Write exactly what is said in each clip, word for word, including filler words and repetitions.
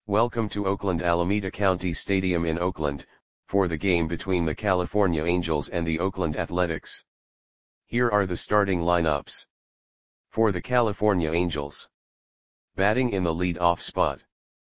Welcome to Oakland Alameda County Stadium in Oakland, for the game between the California Angels and the Oakland Athletics. Here are the starting lineups. For the California Angels. Batting in the lead-off spot.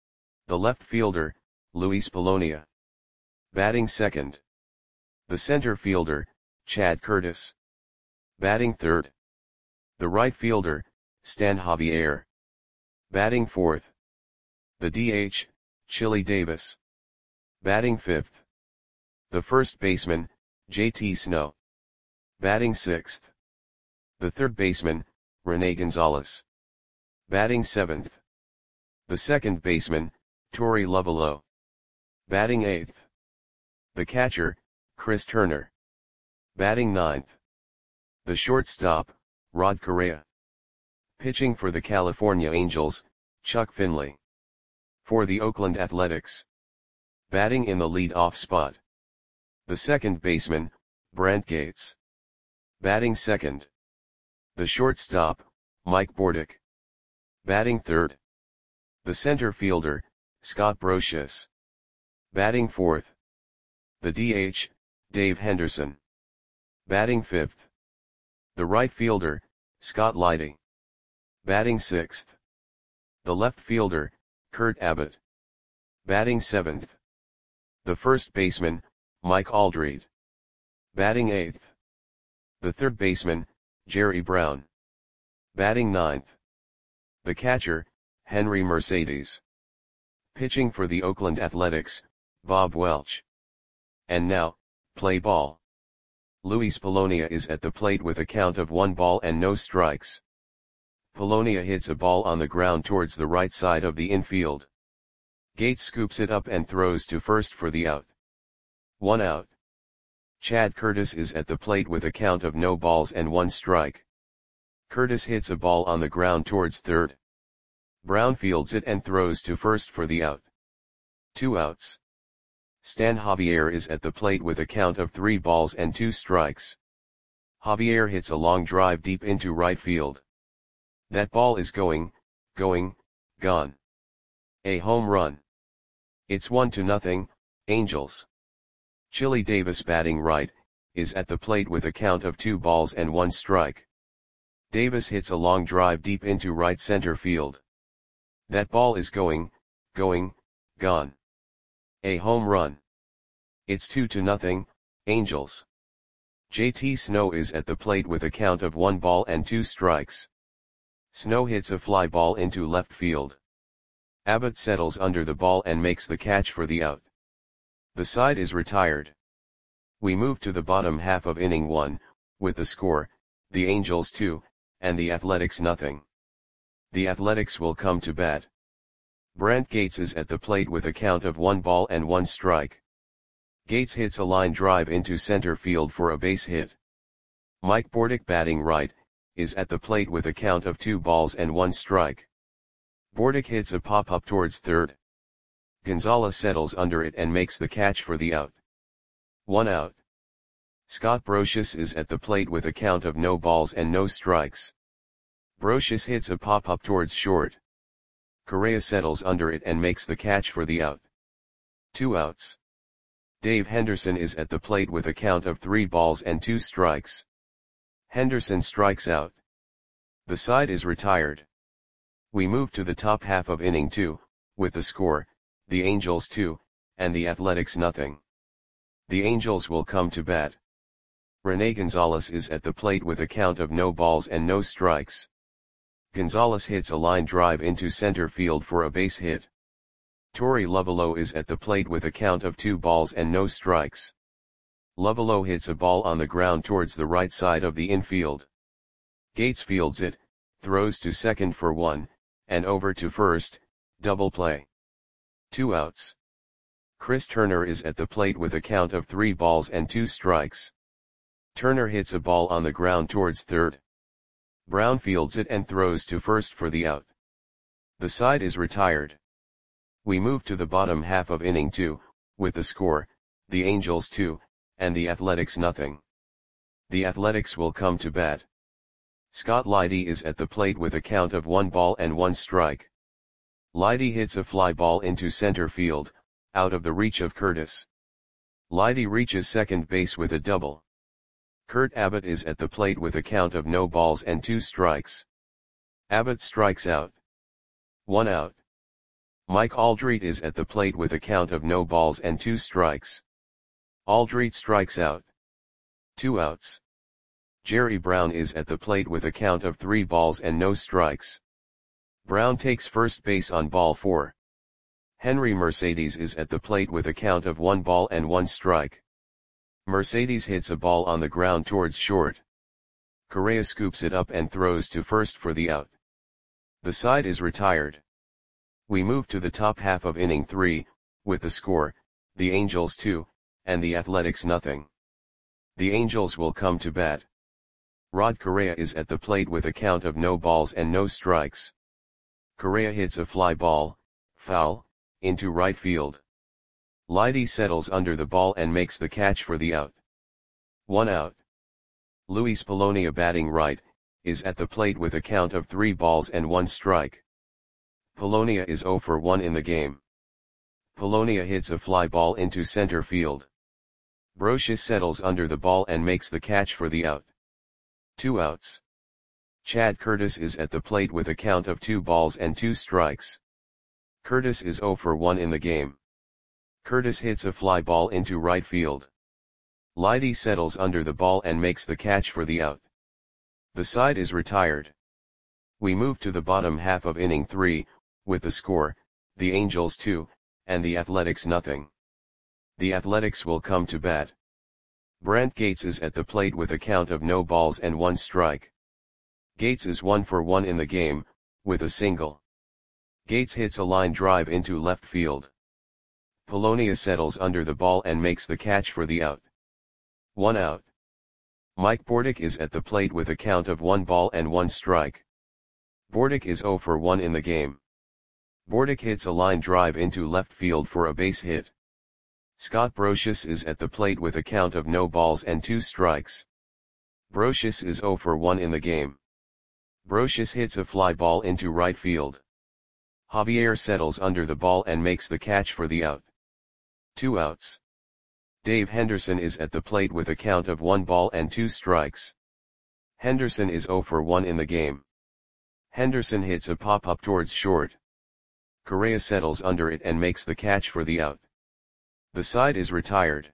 The left fielder, Luis Polonia. Batting second. The center fielder, Chad Curtis. Batting third. The right fielder, Stan Javier. Batting fourth. The D H, Chili Davis. Batting fifth. The first baseman, J T Snow. Batting sixth. The third baseman, Rene Gonzalez. Batting seventh. The second baseman, Torey Lovullo. Batting eighth. The catcher, Chris Turner. Batting ninth. The shortstop, Rod Correa. Pitching for the California Angels, Chuck Finley. For the Oakland Athletics. Batting in the lead-off spot. The second baseman, Brant Gates. Batting second. The shortstop, Mike Bordick. Batting third. The center fielder, Scott Brosius. Batting fourth. The D H, Dave Henderson. Batting fifth. The right fielder, Scott Leidy. Batting sixth. The left fielder, Kurt Abbott. Batting seventh. The first baseman, Mike Aldred. Batting eighth. The third baseman, Jerry Brown. Batting ninth. The catcher, Henry Mercedes. Pitching for the Oakland Athletics, Bob Welch. And now, play ball. Luis Polonia is at the plate with a count of one ball and no strikes. Polonia hits a ball on the ground towards the right side of the infield. Gates scoops it up and throws to first for the out. One out. Chad Curtis is at the plate with a count of no balls and one strike. Curtis hits a ball on the ground towards third. Brown fields it and throws to first for the out. Two outs. Stan Javier is at the plate with a count of three balls and two strikes. Javier hits a long drive deep into right field. That ball is going, going, gone. A home run. It's one to nothing, Angels. Chili Davis batting right, is at the plate with a count of two balls and one strike. Davis hits a long drive deep into right center field. That ball is going, going, gone. A home run. It's two to nothing, Angels. J T Snow is at the plate with a count of one ball and two strikes. Snow hits a fly ball into left field. Abbott settles under the ball and makes the catch for the out. The side is retired. We move to the bottom half of inning one, with the score, the Angels two, and the Athletics nothing. The Athletics will come to bat. Brant Gates is at the plate with a count of one ball and one strike. Gates hits a line drive into center field for a base hit. Mike Bordick batting right, is at the plate with a count of two balls and one strike. Bordick hits a pop-up towards third. Gonzalez settles under it and makes the catch for the out. One out. Scott Brosius is at the plate with a count of no balls and no strikes. Brosius hits a pop-up towards short. Correa settles under it and makes the catch for the out. Two outs. Dave Henderson is at the plate with a count of three balls and two strikes. Henderson strikes out. The side is retired. We move to the top half of inning two, with the score, the Angels two, and the Athletics nothing. The Angels will come to bat. Rene Gonzalez is at the plate with a count of no balls and no strikes. Gonzalez hits a line drive into center field for a base hit. Torey Lovullo is at the plate with a count of two balls and no strikes. Lovullo hits a ball on the ground towards the right side of the infield. Gates fields it, throws to second for one, and over to first, double play. Two outs. Chris Turner is at the plate with a count of three balls and two strikes. Turner hits a ball on the ground towards third. Brown fields it and throws to first for the out. The side is retired. We move to the bottom half of inning two, with the score, the Angels two, and the Athletics nothing. The Athletics will come to bat. Scott Leidy is at the plate with a count of one ball and one strike. Leidy hits a fly ball into center field, out of the reach of Curtis. Leidy reaches second base with a double. Kurt Abbott is at the plate with a count of no balls and two strikes. Abbott strikes out. One out. Mike Aldrete is at the plate with a count of no balls and two strikes. Aldrete strikes out. Two outs. Jerry Brown is at the plate with a count of three balls and no strikes. Brown takes first base on ball four. Henry Mercedes is at the plate with a count of one ball and one strike. Mercedes hits a ball on the ground towards short. Correa scoops it up and throws to first for the out. The side is retired. We move to the top half of inning three, with the score, the Angels two, and the Athletics nothing. The Angels will come to bat. Rod Correa is at the plate with a count of no balls and no strikes. Correa hits a fly ball, foul, into right field. Leidy settles under the ball and makes the catch for the out. One out. Luis Polonia, batting right, is at the plate with a count of three balls and one strike. Polonia is zero for one in the game. Polonia hits a fly ball into center field. Brosius settles under the ball and makes the catch for the out. Two outs. Chad Curtis is at the plate with a count of two balls and two strikes. Curtis is zero for one in the game. Curtis hits a fly ball into right field. Leidy settles under the ball and makes the catch for the out. The side is retired. We move to the bottom half of inning three, with the score, the Angels two, and the Athletics nothing. The Athletics will come to bat. Brant Gates is at the plate with a count of no balls and one strike. Gates is one for one in the game, with a single. Gates hits a line drive into left field. Polonia settles under the ball and makes the catch for the out. One out. Mike Bordick is at the plate with a count of one ball and one strike. Bordick is zero for one in the game. Bordick hits a line drive into left field for a base hit. Scott Brosius is at the plate with a count of no balls and two strikes. Brosius is zero for one in the game. Brosius hits a fly ball into right field. Javier settles under the ball and makes the catch for the out. Two outs. Dave Henderson is at the plate with a count of one ball and two strikes. Henderson is zero for one in the game. Henderson hits a pop-up towards short. Correa settles under it and makes the catch for the out. The side is retired.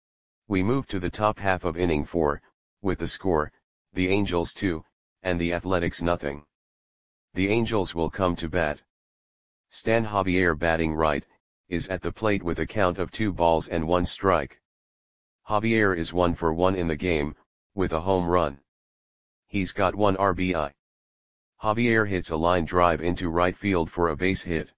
We move to the top half of inning four, with the score, the Angels two, and the Athletics nothing. The Angels will come to bat. Stan Javier, batting right, is at the plate with a count of two balls and one strike. Javier is one for one in the game, with a home run. He's got one R B I. Javier hits a line drive into right field for a base hit.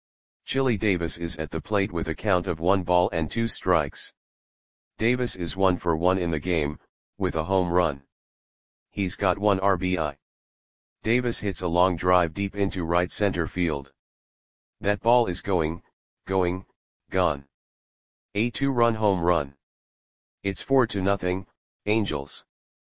Chili Davis is at the plate with a count of one ball and two strikes. Davis is one for one in the game, with a home run. He's got one R B I. Davis hits a long drive deep into right center field. That ball is going, going, gone. A two-run home run. It's four to nothing, Angels.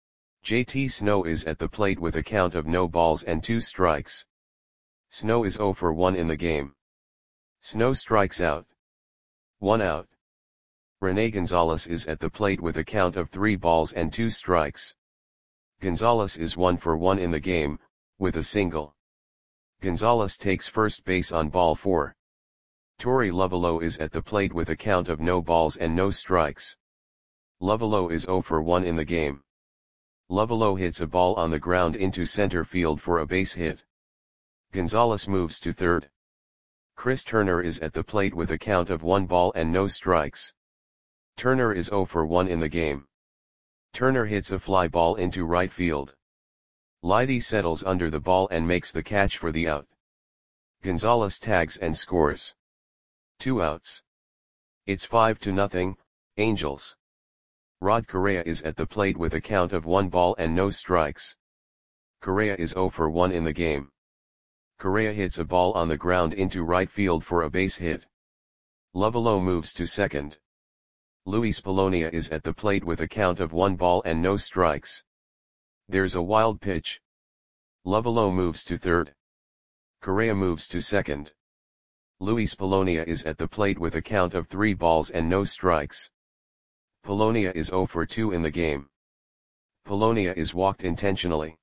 J T Snow is at the plate with a count of no balls and two strikes. Snow is zero for one in the game. Snow strikes out. One out. Rene Gonzalez is at the plate with a count of three balls and two strikes. Gonzalez is one for one in the game, with a single. Gonzalez takes first base on ball four. Torey Lovullo is at the plate with a count of no balls and no strikes. Lovullo is zero for one in the game. Lovullo hits a ball on the ground into center field for a base hit. Gonzalez moves to third. Chris Turner is at the plate with a count of one ball and no strikes. Turner is zero for one in the game. Turner hits a fly ball into right field. Leidy settles under the ball and makes the catch for the out. Gonzalez tags and scores. Two outs. It's five to nothing, Angels. Rod Correa is at the plate with a count of one ball and no strikes. Correa is zero for one in the game. Correa hits a ball on the ground into right field for a base hit. Lovullo moves to second. Luis Polonia is at the plate with a count of one ball and no strikes. There's a wild pitch. Lovullo moves to third. Correa moves to second. Luis Polonia is at the plate with a count of three balls and no strikes. Polonia is zero for two in the game. Polonia is walked intentionally.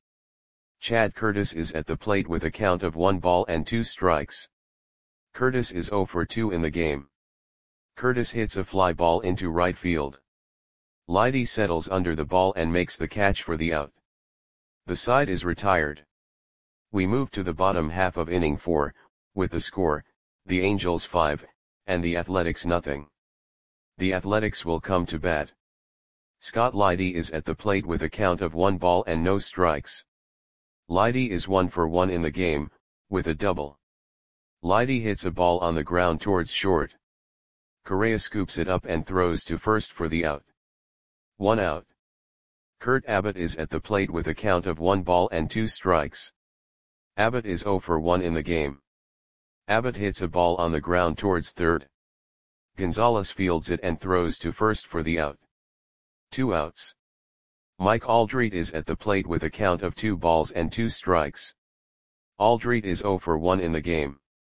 Chad Curtis is at the plate with a count of one ball and two strikes. Curtis is zero for two in the game. Curtis hits a fly ball into right field. Leidy settles under the ball and makes the catch for the out. The side is retired. We move to the bottom half of inning four, with the score, the Angels five, and the Athletics nothing. The Athletics will come to bat. Scott Leidy is at the plate with a count of one ball and no strikes. Leidy is one for one in the game, with a double. Leidy hits a ball on the ground towards short. Correa scoops it up and throws to first for the out. One out. Kurt Abbott is at the plate with a count of one ball and two strikes. Abbott is zero for one in the game. Abbott hits a ball on the ground towards third. Gonzalez fields it and throws to first for the out. Two outs. Mike Aldrete is at the plate with a count of two balls and two strikes. Aldrete is zero for one in the game.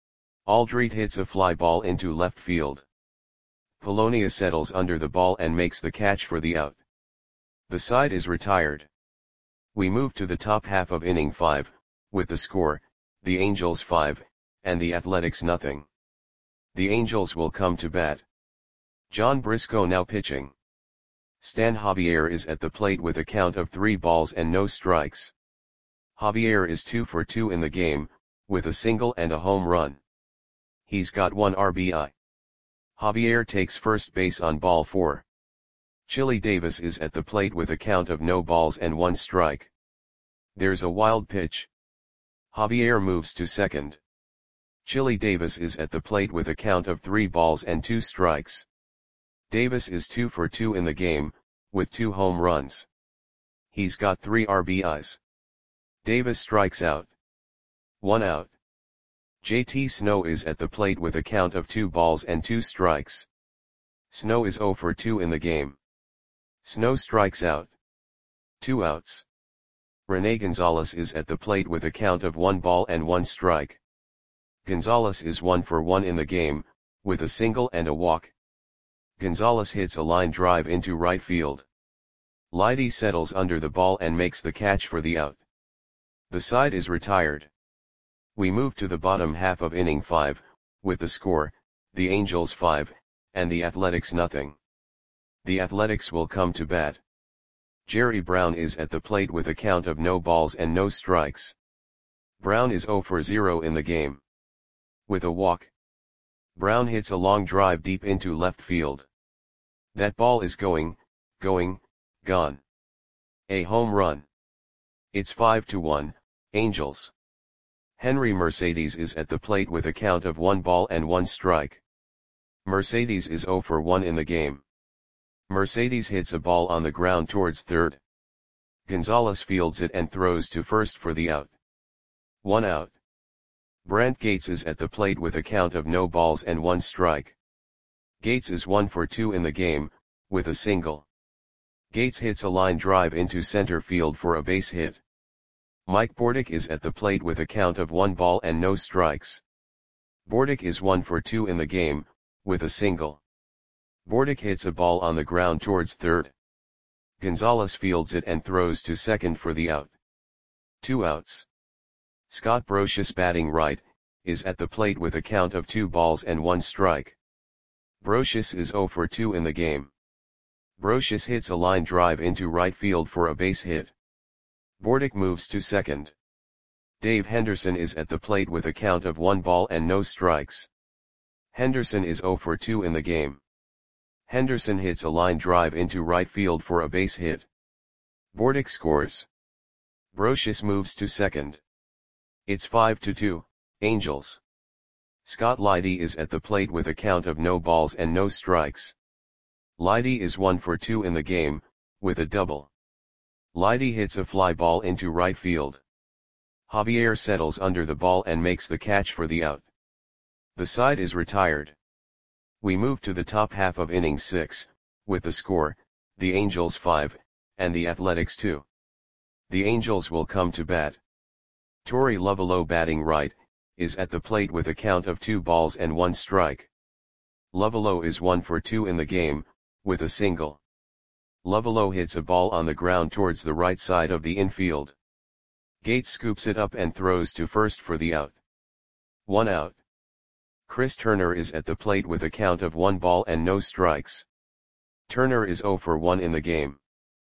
Aldrete hits a fly ball into left field. Polonia settles under the ball and makes the catch for the out. The side is retired. We move to the top half of inning five, with the score, the Angels five, and the Athletics nothing. The Angels will come to bat. John Briscoe now pitching. Stan Javier is at the plate with a count of three balls and no strikes. Javier is two for two in the game, with a single and a home run. He's got one R B I. Javier takes first base on ball four. Chili Davis is at the plate with a count of no balls and one strike. There's a wild pitch. Javier moves to second. Chili Davis is at the plate with a count of three balls and two strikes. Davis is two for two in the game, with two home runs. He's got three R B Is. Davis strikes out. One out. J T Snow is at the plate with a count of two balls and two strikes. Snow is zero for two in the game. Snow strikes out. Two outs. Rene Gonzalez is at the plate with a count of one ball and one strike. Gonzalez is one for one in the game, with a single and a walk. Gonzalez hits a line drive into right field. Leidy settles under the ball and makes the catch for the out. The side is retired. We move to the bottom half of inning five, with the score, the Angels five, and the Athletics nothing. The Athletics will come to bat. Jerry Brown is at the plate with a count of no balls and no strikes. Brown is zero for zero in the game. With a walk. Brown hits a long drive deep into left field. That ball is going, going, gone. A home run. It's five to one, Angels. Henry Mercedes is at the plate with a count of one ball and one strike. Mercedes is zero for one in the game. Mercedes hits a ball on the ground towards third. Gonzalez fields it and throws to first for the out. One out. Brant Gates is at the plate with a count of no balls and one strike. Gates is one for two in the game, with a single. Gates hits a line drive into center field for a base hit. Mike Bordick is at the plate with a count of one ball and no strikes. Bordick is one for two in the game, with a single. Bordick hits a ball on the ground towards third. Gonzalez fields it and throws to second for the out. Two outs. Scott Brosius, batting right, is at the plate with a count of two balls and one strike. Brosius is zero for two in the game. Brosius hits a line drive into right field for a base hit. Bordick moves to second. Dave Henderson is at the plate with a count of one ball and no strikes. Henderson is zero for two in the game. Henderson hits a line drive into right field for a base hit. Bordick scores. Brosius moves to second. It's five to two, Angels. Scott Leidy is at the plate with a count of no balls and no strikes. Leidy is one for two in the game, with a double. Leidy hits a fly ball into right field. Javier settles under the ball and makes the catch for the out. The side is retired. We move to the top half of inning six, with the score, the Angels five, and the Athletics two. The Angels will come to bat. Torey Lovullo, batting right, is at the plate with a count of two balls and one strike. Lovelo is one for two in the game, with a single. Lovelo hits a ball on the ground towards the right side of the infield. Gates scoops it up and throws to first for the out. One out. Chris Turner is at the plate with a count of one ball and no strikes. Turner is zero for one in the game.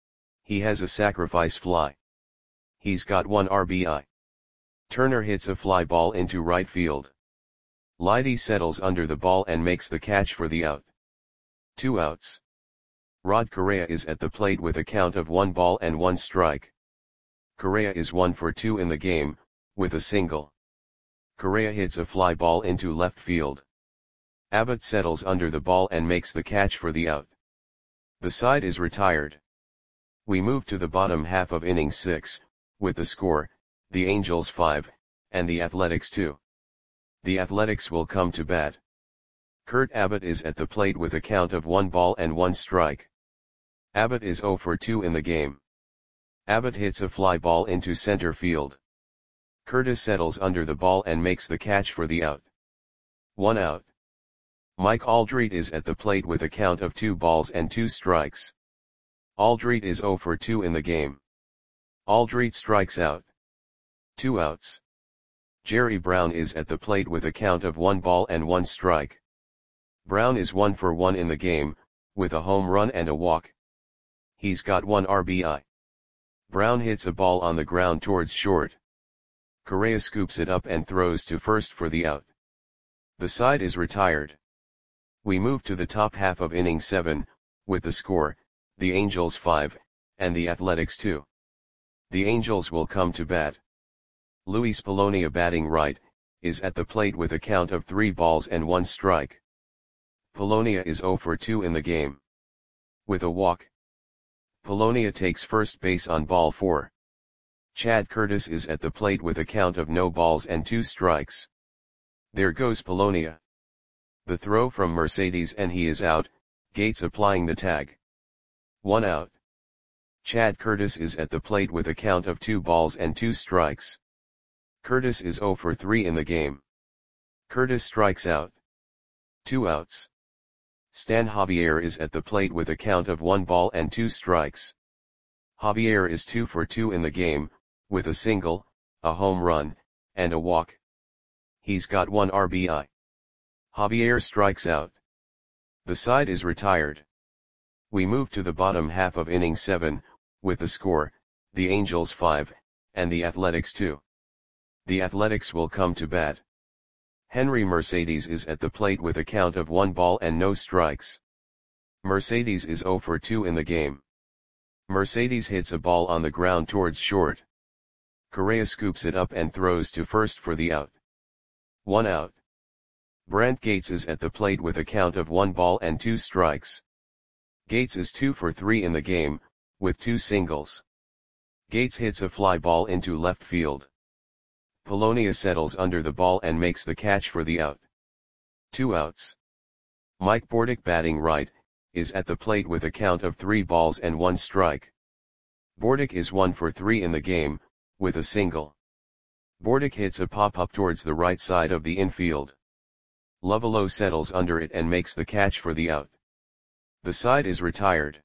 He has a sacrifice fly. He's got one R B I. Turner hits a fly ball into right field. Leidy settles under the ball and makes the catch for the out. Two outs. Rod Correa is at the plate with a count of one ball and one strike. Correa is one for two in the game, with a single. Correa hits a fly ball into left field. Abbott settles under the ball and makes the catch for the out. The side is retired. We move to the bottom half of inning six, with the score, the Angels five, and the Athletics two. The Athletics will come to bat. Kurt Abbott is at the plate with a count of one ball and one strike. Abbott is zero for two in the game. Abbott hits a fly ball into center field. Curtis settles under the ball and makes the catch for the out. One out. Mike Aldrete is at the plate with a count of two balls and two strikes. Aldrete is zero for two in the game. Aldrete strikes out. Two outs. Jerry Brown is at the plate with a count of one ball and one strike. Brown is one for one in the game, with a home run and a walk. He's got one R B I. Brown hits a ball on the ground towards short. Correa scoops it up and throws to first for the out. The side is retired. We move to the top half of inning seven, with the score, the Angels five, and the Athletics two. The Angels will come to bat. Luis Polonia, batting right, is at the plate with a count of three balls and one strike. Polonia is zero for two in the game. With a walk. Polonia takes first base on ball four. Chad Curtis is at the plate with a count of no balls and two strikes. There goes Polonia. The throw from Mercedes and he is out, Gates applying the tag. One out. Chad Curtis is at the plate with a count of two balls and two strikes. Curtis is zero for three in the game. Curtis strikes out. Two outs. Stan Javier is at the plate with a count of one ball and two strikes. Javier is two for two in the game, with a single, a home run, and a walk. He's got one R B I. Javier strikes out. The side is retired. We move to the bottom half of inning seven, with the score, the Angels five, and the Athletics two. The Athletics will come to bat. Henry Mercedes is at the plate with a count of one ball and no strikes. Mercedes is zero for two in the game. Mercedes hits a ball on the ground towards short. Correa scoops it up and throws to first for the out. One out. Brant Gates is at the plate with a count of one ball and two strikes. Gates is two for three in the game, with two singles. Gates hits a fly ball into left field. Polonia settles under the ball and makes the catch for the out. Two outs. Mike Bordick, batting right, is at the plate with a count of three balls and one strike. Bordick is one for three in the game, with a single. Bordick hits a pop-up towards the right side of the infield. Lovelo settles under it and makes the catch for the out. The side is retired.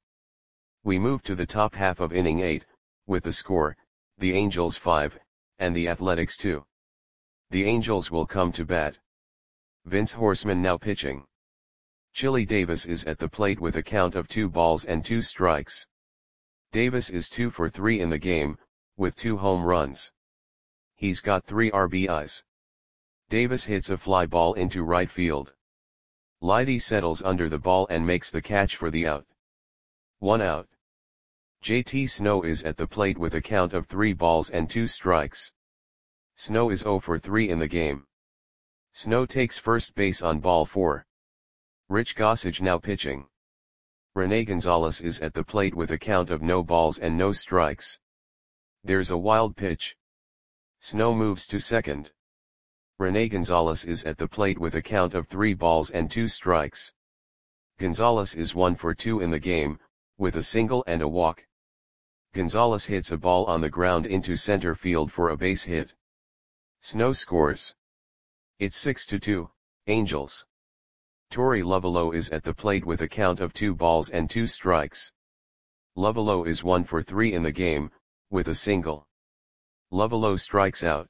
We move to the top half of inning eight, with the score, the Angels five, and the Athletics two. The Angels will come to bat. Vince Horseman now pitching. Chili Davis is at the plate with a count of two balls and two strikes. Davis is two for three in the game, with two home runs. He's got three R B Is. Davis hits a fly ball into right field. Leidy settles under the ball and makes the catch for the out. One out. J T Snow is at the plate with a count of three balls and two strikes. Snow is zero for three in the game. Snow takes first base on ball four. Rich Gossage now pitching. Rene Gonzalez is at the plate with a count of no balls and no strikes. There's a wild pitch. Snow moves to second. Rene Gonzalez is at the plate with a count of three balls and two strikes. Gonzalez is one for two in the game, with a single and a walk. Gonzalez hits a ball on the ground into center field for a base hit. Snow scores. It's six to two, Angels. Torey Lovelo is at the plate with a count of two balls and two strikes. Lovelo is one for three in the game, with a single. Lovelo strikes out.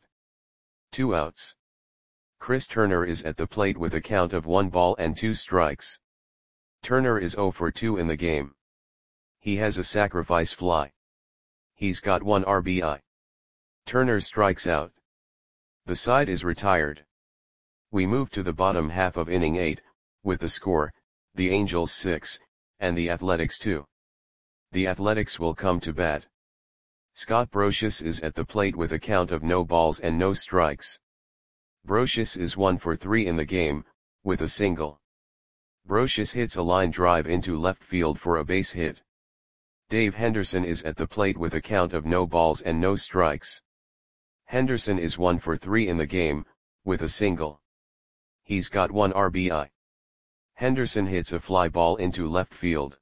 Two outs. Chris Turner is at the plate with a count of one ball and two strikes. Turner is zero for two in the game. He has a sacrifice fly. He's got one R B I. Turner strikes out. The side is retired. We move to the bottom half of inning eight, with the score, the Angels six, and the Athletics two. The Athletics will come to bat. Scott Brosius is at the plate with a count of no balls and no strikes. Brosius is one for three in the game, with a single. Brosius hits a line drive into left field for a base hit. Dave Henderson is at the plate with a count of no balls and no strikes. Henderson is one for three in the game, with a single. He's got one R B I. Henderson hits a fly ball into left field.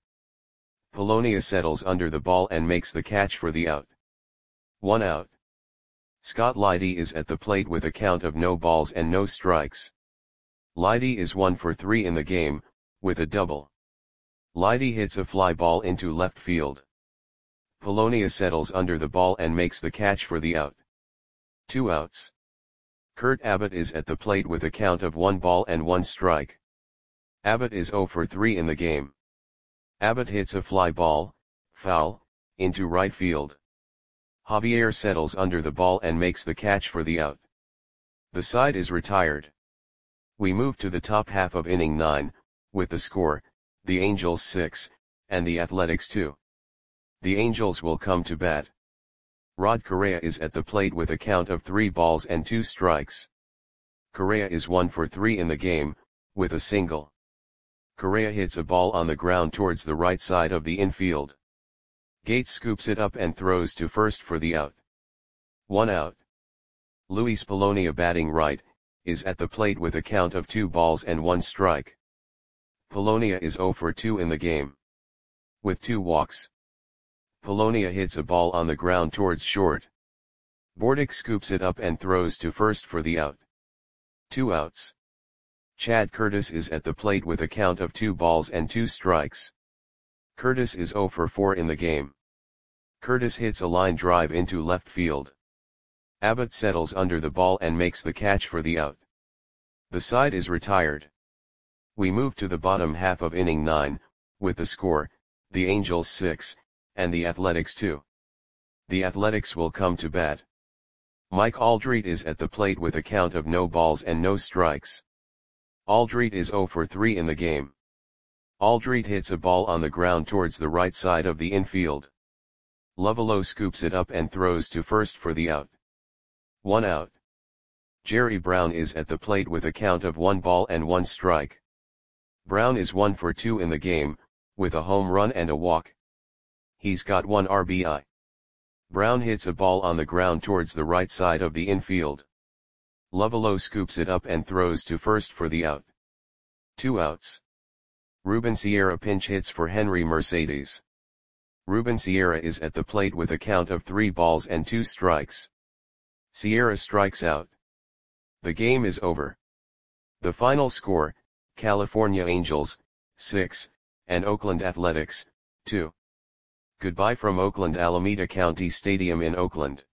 Polonia settles under the ball and makes the catch for the out. One out. Scott Leidy is at the plate with a count of no balls and no strikes. Leidy is one for three in the game, with a double. Leidy hits a fly ball into left field. Polonia settles under the ball and makes the catch for the out. Two outs. Kurt Abbott is at the plate with a count of one ball and one strike. Abbott is zero for three in the game. Abbott hits a fly ball, foul, into right field. Javier settles under the ball and makes the catch for the out. The side is retired. We move to the top half of inning nine, with the score, the Angels six, and the Athletics two. The Angels will come to bat. Rod Correa is at the plate with a count of three balls and two strikes. Correa is one for three in the game, with a single. Correa hits a ball on the ground towards the right side of the infield. Gates scoops it up and throws to first for the out. One out. Luis Polonia, batting right, is at the plate with a count of two balls and one strike. Polonia is zero for two in the game. With two walks. Polonia hits a ball on the ground towards short. Bordick scoops it up and throws to first for the out. Two outs. Chad Curtis is at the plate with a count of two balls and two strikes. Curtis is zero for four in the game. Curtis hits a line drive into left field. Abbott settles under the ball and makes the catch for the out. The side is retired. We move to the bottom half of inning nine, with the score, the Angels six, and the Athletics two. The Athletics will come to bat. Mike Aldrete is at the plate with a count of no balls and no strikes. Aldrete is zero for three in the game. Aldrete hits a ball on the ground towards the right side of the infield. Lovelo scoops it up and throws to first for the out. One out. Jerry Brown is at the plate with a count of one ball and one strike. Brown is one for two in the game, with a home run and a walk. He's got one R B I. Brown hits a ball on the ground towards the right side of the infield. Lovelo scoops it up and throws to first for the out. Two outs. Ruben Sierra pinch hits for Henry Mercedes. Ruben Sierra is at the plate with a count of three balls and two strikes. Sierra strikes out. The game is over. The final score, California Angels, six, and Oakland Athletics, two. Goodbye from Oakland Alameda County Stadium in Oakland.